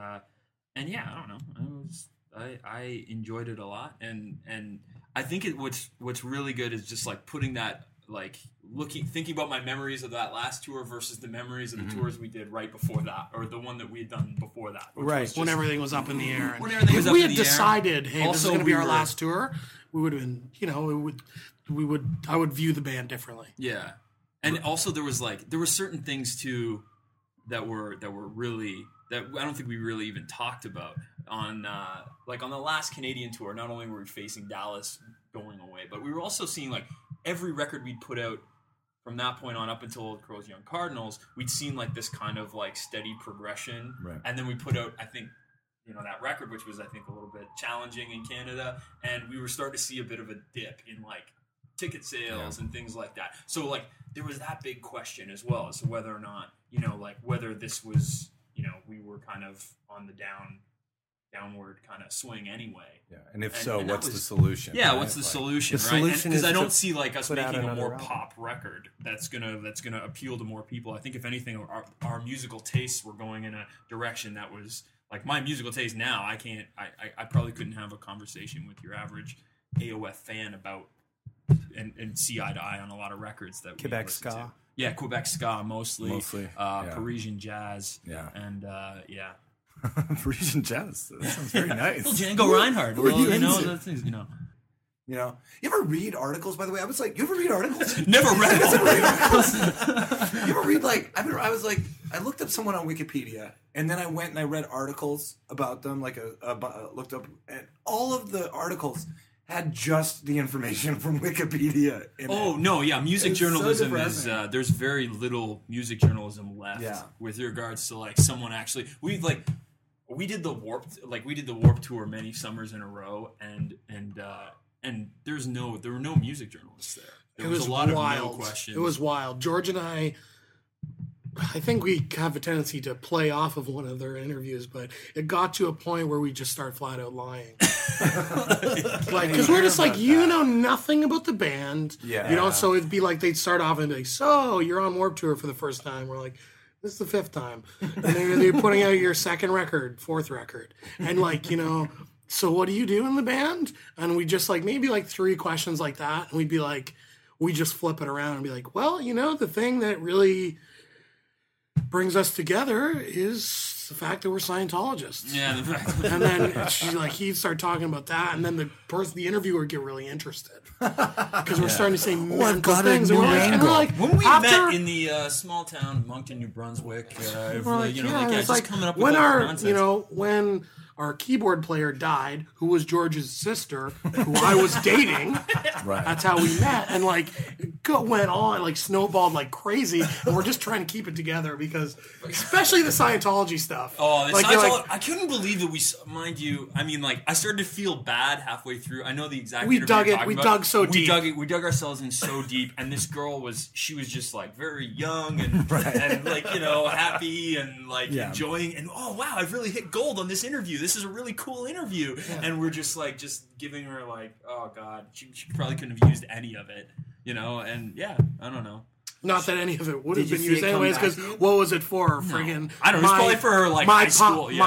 yeah, I don't know. I enjoyed it a lot, and I think what's really good is just like putting that, like thinking about my memories of that last tour versus the memories of the tours we did right before that, or the one that we had done before that. Right. When everything was up in the air. If we had decided, hey, this is going to be our last tour, we would have been, you know, I would view the band differently. Yeah. And also there were certain things too that were really, that I don't think we really even talked about on on the last Canadian tour. Not only were we facing Dallas going away, but we were also seeing like every record we'd put out from that point on up until Crow's Young Cardinals, we'd seen like this kind of like steady progression. Right. And then we put out, I think, you know, that record, which was I think a little bit challenging in Canada, and we were starting to see a bit of a dip in like ticket sales and things like that. So like there was that big question as well as to whether or not, you know, like whether this was, you know, we were kind of on the downward kind of swing anyway. Yeah, and so, what's the solution? Yeah, right? what's the solution? The right? solution Because is I don't to see like us making a more album. pop record that's gonna appeal to more people. I think if anything, our musical tastes were going in a direction that was like my musical taste now. I probably couldn't have a conversation with your average AOF fan about and see eye to eye on a lot of records that Quebec we ska. to. Yeah, Quebec ska mostly. Parisian jazz. Yeah. And Parisian jazz. That sounds very nice. Well, Django Reinhardt. What are you you know, into? those things, you know. You know, you ever read articles? By the way, I was like, you ever read articles? Never read articles. You ever read I was like, I looked up someone on Wikipedia, and then I went and I read articles about them. Like looked up, and all of the articles had just the information from Wikipedia in it. No, yeah, music It's journalism so is depressing. There's very little music journalism left with regards to like someone actually we did the Warp tour many summers in a row, and there were no music journalists there. There was a lot wild. of no questions. It was wild. George and I think we have a tendency to play off of one of their interviews, but it got to a point where we just start flat out lying. Like, because we're just like, you know nothing about the band. Yeah. You know, so it'd be like they'd start off and be like, so you're on Warp Tour for the first time. We're like, this is the fifth time. And then they're putting out your second record, fourth record. And like, you know, so what do you do in the band? And we just like, maybe like 3 questions like that. And we'd be like, we just flip it around and be like, well, you know, the thing that really brings us together is the fact that we're Scientologists. Yeah, the fact And then he'd start talking about that, and then the interviewer would get really interested because we're starting to say mental got a things. And new we're angle. like, when we after, met in the small town Moncton, New Brunswick, we're like, it's just like coming up with when all this our nonsense. when our keyboard player died, who was George's sister, who I was dating. Right. That's how we met, and went on, snowballed like crazy. And we're just trying to keep it together because, especially the Scientology stuff. Oh, the Like, you're Scientology, like, I couldn't believe that mind you, I mean, I started to feel bad halfway through. I know the exact We interview dug you're it. talking We about. dug so deep. We dug ourselves in so deep, and this girl she was just very young and happy and enjoying, and oh wow, I've really hit gold on this interview. This is a really cool interview, and we're just giving her oh god, she probably couldn't have used any of it, and yeah, I don't know. not that any of it would have Did you been see used it come anyways, back because to you? what was it for? Friggin' I don't know, it's probably for her, high school, yeah.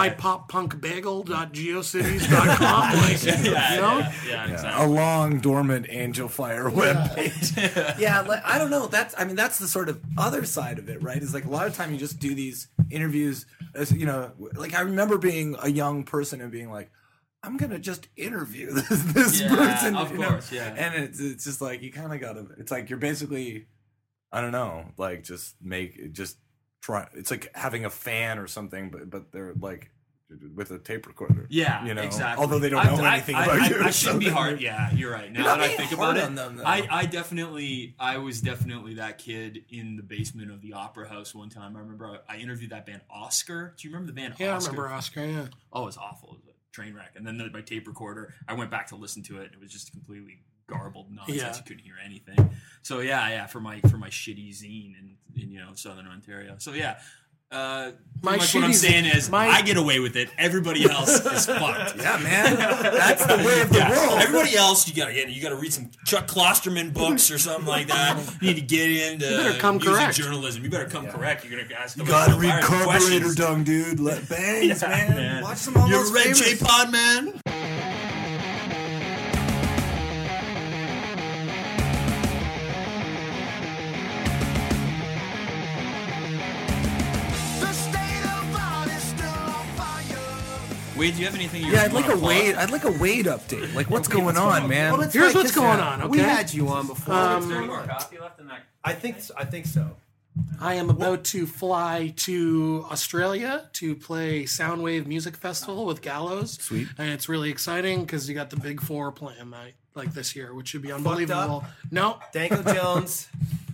mypoppunkbagel.geocities.com. Yeah, exactly. A long dormant Angel Fire webpage. Yeah, I don't know. That's the sort of other side of it, right? Is a lot of time you just do these interviews, as I remember being a young person and being like, I'm gonna just interview this person, of course, yeah. And it's just you kind of gotta. It's you're basically, I don't know, just try. It's like having a fan or something, but they're with a tape recorder. Yeah, exactly. Although they don't know anything about you. I shouldn't be hard. Yeah, you're right. Now that I think about it, on them, though. I was definitely that kid in the basement of the Opera House one time. I remember I interviewed that band Oscar. Do you remember the band Oscar? Yeah, I remember Oscar, yeah. Oh, it was awful. It was a train wreck. And then my tape recorder, I went back to listen to it. It was just completely garbled nonsense. Yeah. You couldn't hear anything. So yeah, for my shitty zine in Southern Ontario. So yeah. Pretty much what I'm saying is I get away with it. Everybody else is fucked. Yeah, man, that's the way of the world. Everybody else, you gotta read some Chuck Klosterman books or something like that. You need to get into music journalism. You better come correct. You're gonna ask. You gotta read Carburetor questions. Dung, dude. Bangs, man. Watch some of You're those a Red favorites. J-Pod man. Wade, do you have anything? I'd like a Wade update. What's going on, man? Well, that's Here's right, what's 'cause, going on, We okay? had you on before. Is there any more coffee left in that? I think so. I am about to fly to Australia to play Soundwave Music Festival with Gallows. Sweet. And it's really exciting because you got the Big Four playing this year, which should be unbelievable. No, Danko Jones.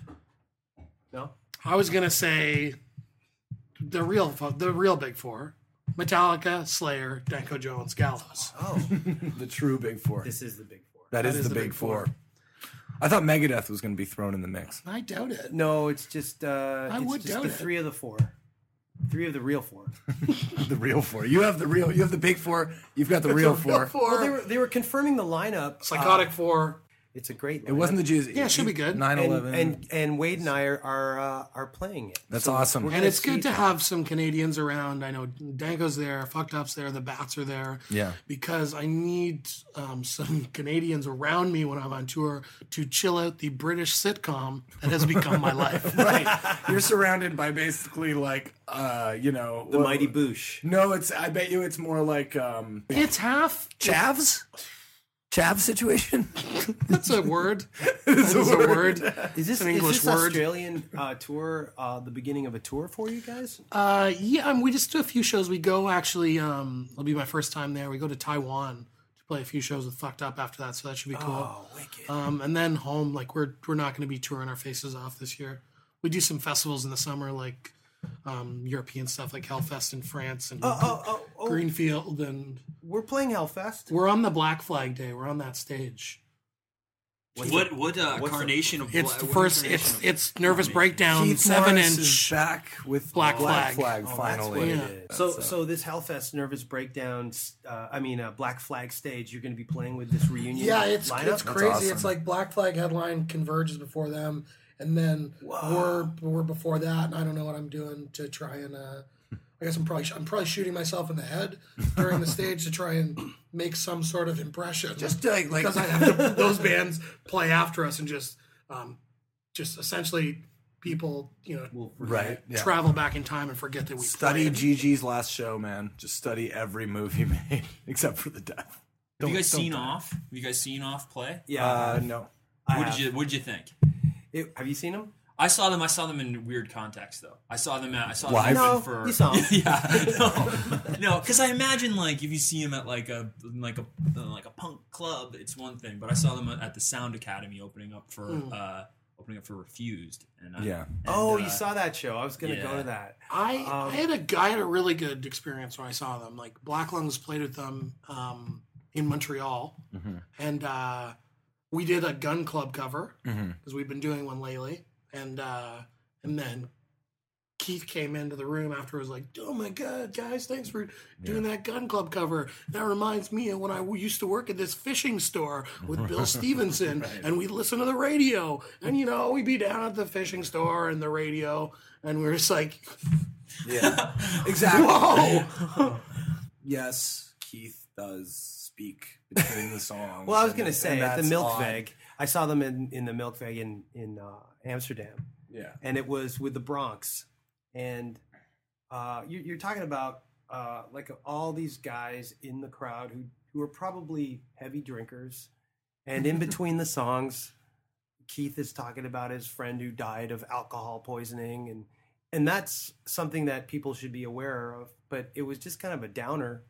No. I was gonna say the real Big Four: Metallica, Slayer, Danko Jones, Gallows. Oh, The true Big Four. this is the Big Four. That is the Big Four. I thought Megadeth was going to be thrown in the mix. I doubt it. No, it's just would doubt the it. three of the four. Three of the real four. The real four. You have the Big Four. You've got the real four. Well, they were confirming the lineup. Psychotic Four. It's a great. It wasn't the Jews. Yeah, it should be good. 9/11. and Wade and I are playing it. That's awesome. we're And gonna it's good see- to have some Canadians around. I know Danko's there, Fucked Up's there, the Bats are there. Yeah. Because I need some Canadians around me when I'm on tour to chill out the British sitcom that has become my life. Right. You're surrounded by basically the Mighty Boosh. No, I bet you it's more like It's half. Chavs? Chav situation? That's a word. That's a word. Is this an English is this word. Australian tour the beginning of a tour for you guys? Yeah, we just do a few shows. We go actually. It'll be my first time there. We go to Taiwan to play a few shows with Fucked Up after that, so that should be cool. Oh, wicked. And then home, we're not going to be touring our faces off this year. We do some festivals in the summer, like European stuff, like Hellfest in France and Greenfield, and We're playing Hellfest. we're on the Black Flag Day. We're on that stage. What carnation of It's the what first. incarnation of- It's Nervous Breakdown, Keith 7 Morris inch. is back with Black Flag. finally. Yeah. So this Hellfest Nervous Breakdown, Black Flag stage, you're going to be playing with this reunion. Yeah, it's lineup? crazy. awesome. It's like Black Flag headline converges before them, and then we're before that. And I don't know what I'm doing to try and. I guess I'm probably shooting myself in the head during the stage to try and make some sort of impression. Just like because I have to, those bands play after us and just essentially people, Right. Yeah. travel back in time and forget that we Study played. Gigi's last show, man. Just study every move he made, except for the death. Have you guys seen Off? Have you guys seen Off play? Yeah. No. What did you think? Have you seen him? I saw them in weird context though. I saw them Live? open No, for you saw 'em. yeah. No, because I imagine like if you see him at like a punk club, it's one thing. But I saw them at the Sound Academy opening up for Refused. And Yeah. You saw that show. I was going to go yeah. to that. I had a really good experience when I saw them. Like Black Lungs played with them in Montreal, and we did a Gun Club cover because we've been doing one lately, and then Keith came into the room after. Was like, "Oh my god, guys, thanks for doing that Gun Club cover. That reminds me of when I used to work at this fishing store with Bill Stevenson, and we'd listen to the radio, and we'd be down at the fishing store and the radio, and we were just like, Yeah. Exactly. whoa." Yes, Keith does speak between the songs. Well, I was going to and say, at the that's Milkveg, I saw them in the Milkveg in Amsterdam, Yeah. and it was with the Bronx. And you're talking about like all these guys in the crowd who are probably heavy drinkers. And in between the songs, Keith is talking about his friend who died of alcohol poisoning. And that's something that people should be aware of. But it was just kind of a downer.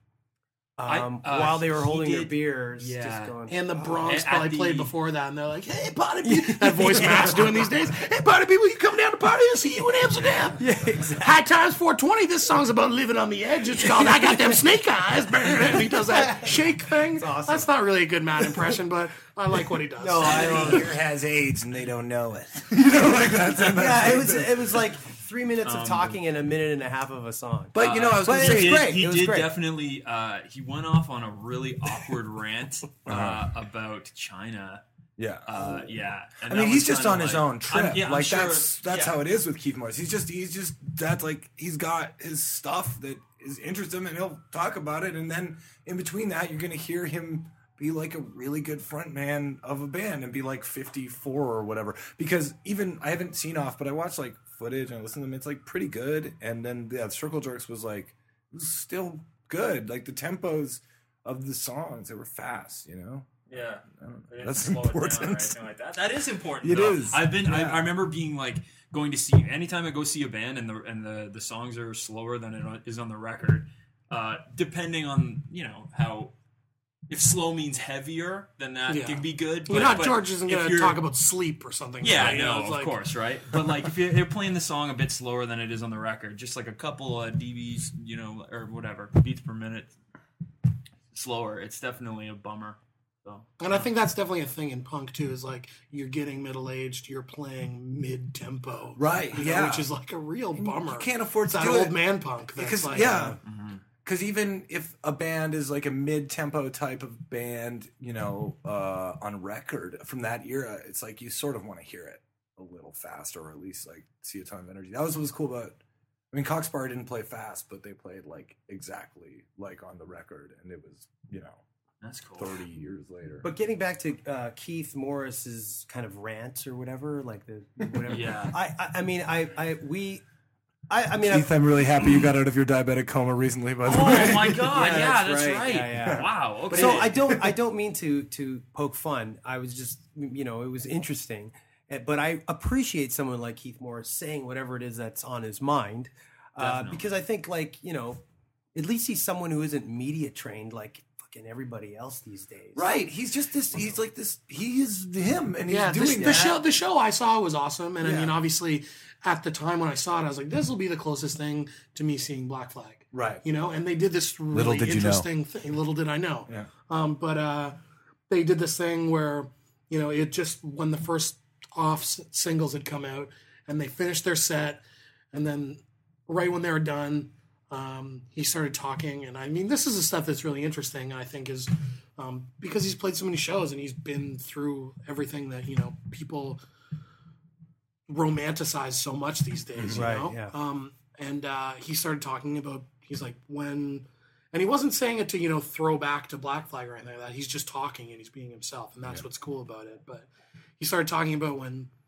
While they were holding their beers, just going. And the Bronx At probably the- played before that, and they're like, "Hey, party people!" That voice Matt's doing these days. "Hey, party people, you come down to party? I'll see you in Amsterdam." Yeah, exactly. High Times 420. This song's about living on the edge. It's called "I Got Them Snake Eyes." And he does that shake thing. awesome. That's not really a good Matt impression, but I like what he does. No, I love it. Here has AIDS and they don't know it. Like that. Yeah, it was like 3 minutes of talking and a minute and a half of a song. But I was but going to it say, was great. He It was did great. definitely. He went off on a really awkward rant about China. yeah. Yeah, and I that mean, he's was just kinda on his like- own trip. I'm Like sure- that's yeah. how it is with Keith Morris. He's just that's like he's got his stuff that is interests him, and he'll talk about it. And then in between that, you're gonna hear him be like a really good front man of a band and be like 54 or whatever. Because even I haven't seen Off, but I watched like footage and I listened to them. It's like pretty good. And then Circle Jerks was like it was still good. Like the tempos of the songs, they were fast. Yeah, They didn't That's slow it down or important. anything like that. That is important. It though. is. I remember being like going to see anytime I go see a band and the songs are slower than it is on the record. Depending on how. If slow means heavier, then that Yeah. can be good. George isn't if going to you're- talk about sleep or something. Yeah, right? I know, It's of like- course, right? But like, if they're playing the song a bit slower than it is on the record, just like a couple of dBs, or whatever, beats per minute slower, it's definitely a bummer. So, And I think that's definitely a thing in punk too. Is like you're getting middle aged, you're playing mid tempo, Right, yeah. which is like a real bummer. You can't afford It's to that do old it. man punk. That's Because like, because even if a band is like a mid-tempo type of band, on record from that era, it's like you sort of want to hear it a little faster, or at least like see a ton of energy. That was what was cool about. I mean, Cockspur didn't play fast, but they played like exactly like on the record, and it was that's cool. 30 years later. But getting back to Keith Morris's kind of rant or whatever, like the whatever. Yeah. Keith, I'm really happy you got out of your diabetic coma recently. By the Oh way, my god! Yeah, Yeah, that's that's right. right. Yeah. Wow. Okay. So I don't mean to poke fun. I was just it was interesting, but I appreciate someone like Keith Morris saying whatever it is that's on his mind, because I think at least he's someone who isn't media trained like fucking everybody else these days. right? He's just this. He's like this. He is him, and he's Yeah, doing the that. show I saw was awesome, and I Yeah. mean, obviously, at the time when I saw it, I was like, "This will be the closest thing to me seeing Black Flag." Right. And they did this really Little did you know. interesting thing. Little did I know. Yeah. But they did this thing where it just when the first singles had come out, and they finished their set, and then right when they were done, he started talking, and I mean, this is the stuff that's really interesting. I think is because he's played so many shows and he's been through everything that people romanticize so much these days. Right, You know? yeah. And he started talking about he's like when. And he wasn't saying it to, throw back to Black Flag or anything like that. He's just talking and he's being himself. And that's what's cool about it. But he started talking about when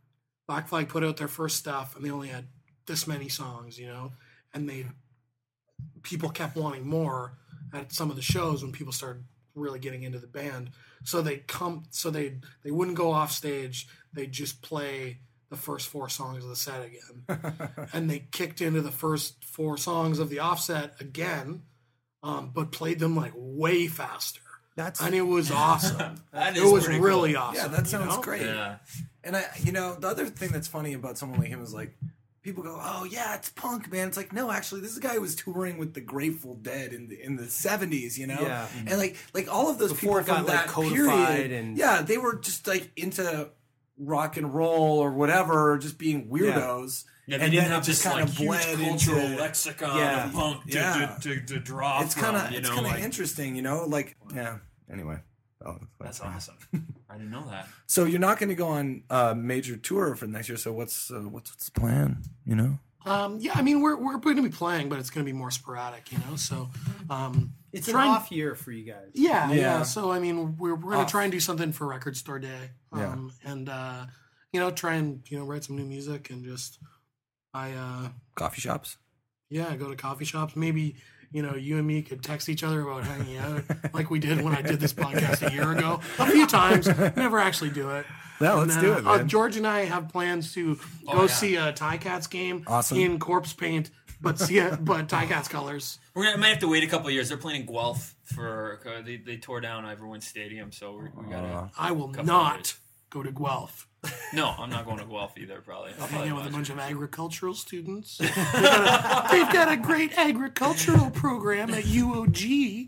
Black Flag put out their first stuff, and they only had this many songs, and people kept wanting more at some of the shows when people started really getting into the band. So they wouldn't go off stage. They'd just play the first 4 songs of the set again. And they kicked into the first 4 songs of the offset again, but played them like way faster. And it was awesome. That it is was pretty really cool. awesome. Yeah, that sounds great. Yeah. And the other thing that's funny about someone like him is like, people go, "Oh yeah, it's punk, man." It's like, no, actually, this is a guy who was touring with the Grateful Dead in the 70s, Yeah. and like all of those Before people it from got, like, that codified period, and- yeah, they were just like into rock and roll or whatever, just being weirdos. Yeah, they and didn't then have it just this kind like of huge bled cultural into. lexicon Yeah. of punk to draw It's from. kind of like, interesting, like yeah. Anyway, that's awesome. I didn't know that. So you're not going to go on a major tour for next year. So what's the plan? Yeah, I mean, we're going to be playing, but it's going to be more sporadic, So It's an trying- off year for you guys. Yeah. So I mean, we're going to try and do something for Record Store Day, Yeah. and try and write some new music and just Coffee shops. go to coffee shops. Maybe you and me could text each other about hanging out like we did when I did this podcast a year ago. A few times, never actually do it. Yeah, And let's then, do it, man. George and I have plans to go see a Ticats game Awesome. in corpse paint, but Ticats colors. We might have to wait a couple of years. They're playing in Guelph for they tore down Ivor Stadium, so we gotta. I will Couple not years. go to Guelph. No, I'm not going to Guelph either. Probably. I'll Hang probably out with a watch bunch of agricultural students. They've got a great agricultural program at UOG.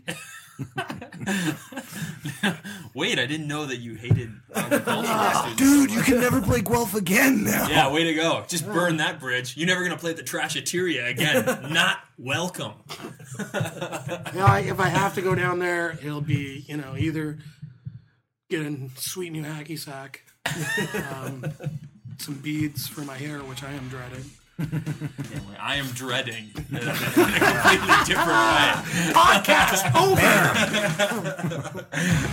Wait, I didn't know that you hated agricultural students. Dude, you can never play Guelph again now. Yeah, way to go. Just burn that bridge. You're never going to play at the Trashateria again. Not welcome. If I have to go down there, it'll be, either get a sweet new hacky sack, some beads for my hair, which I am dreading. I am dreading in a completely different way. Podcast over!